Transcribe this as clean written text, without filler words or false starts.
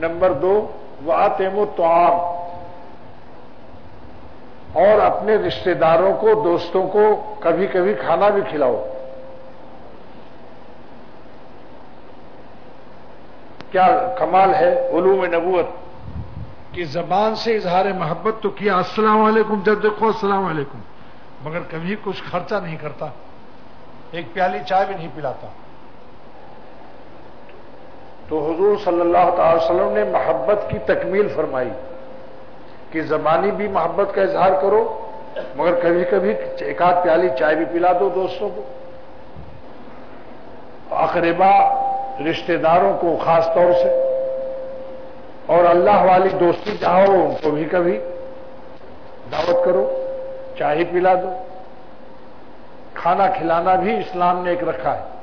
Number 2 वातिमु तआम, और अपने रिश्तेदारों को, दोस्तों को कभी कभी खाना भी खिलाओ। क्या कमाल है उलूम नबूवत कि जबान से इजहार मोहब्बत तो किया, अस्सलाम वालेकुम, जब देखो अस्सलाम वालेकुम, मगर कभी कुछ खर्चा नहीं करता, एक प्याली चाय भी नहीं पिलाता। तो हुजूर सल्लल्लाहु अलैहि वसल्लम ने मोहब्बत की तकमील फरमाई कि जबानी भी मोहब्बत का इजहार करो, मगर कभी कभी एक आध प्याली चाय भी पिला दो दोस्तों को। अकरबा, रिश्तेदारों को खास तौर से, और अल्लाह वाली दोस्ती चाहो उनको भी कभी दावत करो, चाय पिला दो। खाना खिलाना भी इस्लाम ने एक रखा है।